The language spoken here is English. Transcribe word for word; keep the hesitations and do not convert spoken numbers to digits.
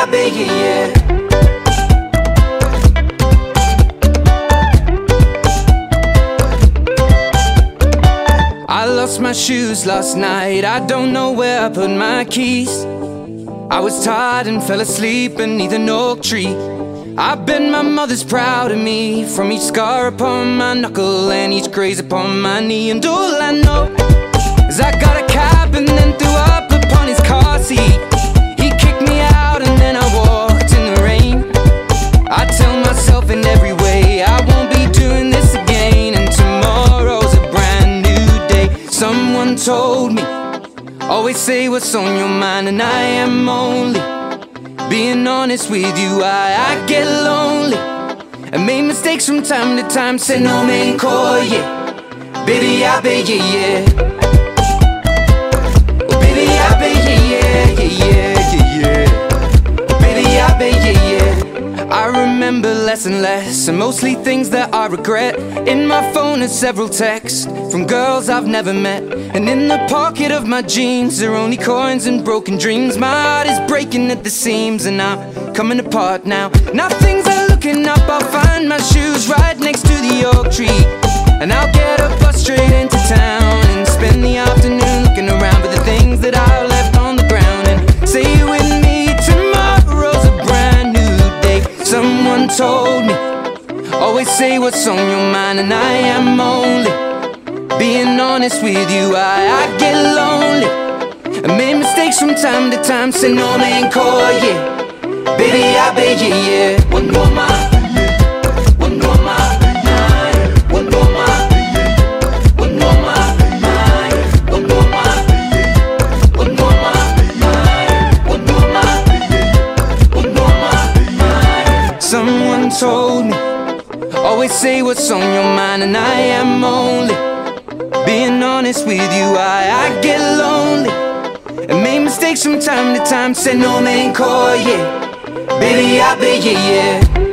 I beg you, yeah. I lost my shoes last night, I don't know where I put my keys. I was tired and fell asleep beneath an oak tree. I bet my mother's proud of me, from each scar upon my knuckle and each graze upon my knee. And all I know is I got a cab and then threw up upon his car seat. He kicked me out and then I walked in the rain. I tell myself in every way I won't be doing this again, and tomorrow's a brand new day. Someone told me, always say what's on your mind, and I am only being honest with you. I, I get lonely and make mistakes from time to time. Say no man call, yeah. Baby, I beg you, yeah. Oh, baby, I beg you, yeah, yeah, yeah, yeah, yeah. Oh, baby, I beg you, yeah. I remember less and less, and mostly things that I regret. In my phone are several texts from girls I've never met, and in the pocket of my jeans are only coins and broken dreams. My heart is breaking at the seams and I'm coming apart now. Now things are looking up, I'll find my shoes right next to the oak tree, and I'll get a bus straight into town and spend the afternoon looking around for the things that I left on the ground. And say you with me, tomorrow's a brand new day. Someone told me, always say what's on your mind, and I am only being honest with you. I, I get lonely and make mistakes from time to time. Say no man call, yeah. Baby, I beg you, yeah. One more my, one more my, one more my, one more my, one more my, one more my, one more my, one more my. Someone told me, always say what's on your mind, and I am only being honest with you. I, I get lonely and make mistakes from time to time. Say no man call, yeah. Baby, I beg you, yeah.